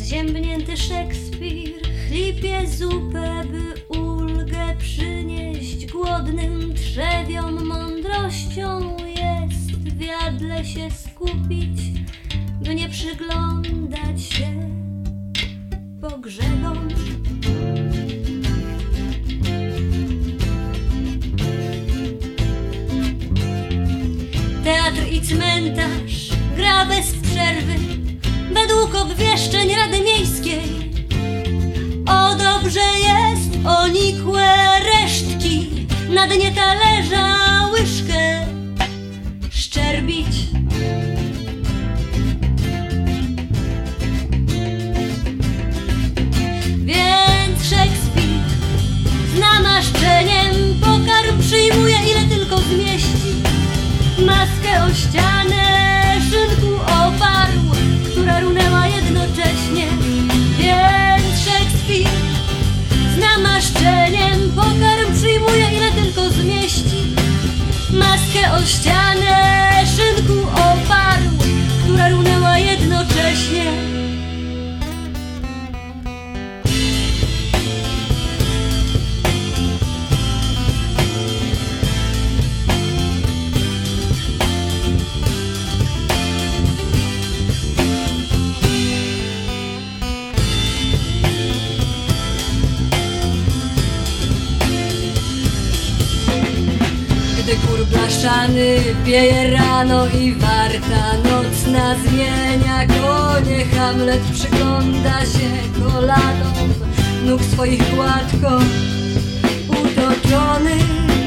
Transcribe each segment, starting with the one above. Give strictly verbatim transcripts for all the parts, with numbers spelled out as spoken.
Zziębnięty Szekspir chlipie zupę, by ulgę przynieść głodnym trzewiom. Mądrością jest w jadle się skupić, by nie przyglądać się pogrzebom. Teatr i cmentarz gra bez przerwy według obwieszczeń Rady Miejskiej. O, dobrze jest o nikłe resztki na dnie talerza łyżkę szczerbić. Więc Szekspir z namaszczeniem pokarm przyjmuje, ile tylko zmieści. Maskę o ścianę szynku oparł, która runęła jednocześnie. Więc Szekspir z namaszczeniem pokarm przyjmuje, ile tylko zmieści. Maskę o ścianę szynku oparł, która runęła jednocześnie. Gdy kur blaszany wieje rano i warta nocna zmienia konie, Hamlet przygląda się kolanom nóg swoich gładko utoczony.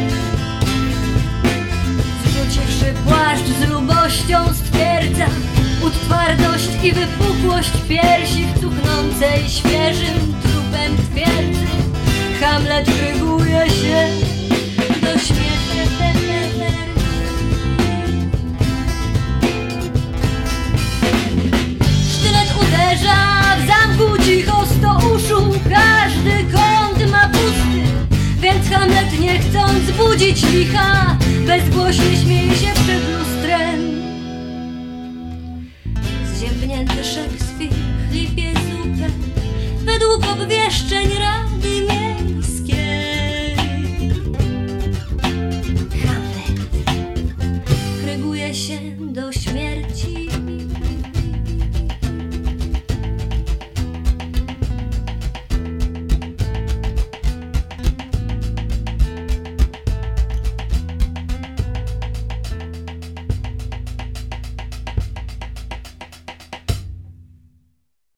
Zrzuciwszy płaszcz z lubością stwierdza ud twardość i wypukłość piersi w cuchnącej świeżym trupem twierdzy. Hamlet kryguje się do śmiechu. Sztylet uderza w zamku cicho sto uszu, każdy kąt ma pusty, więc Hamlet, nie chcąc budzić licha, bezgłośnie śmieje się przed lustrem. Zziębnięty Szekspir chlipie zupę według obwieszczeń Rady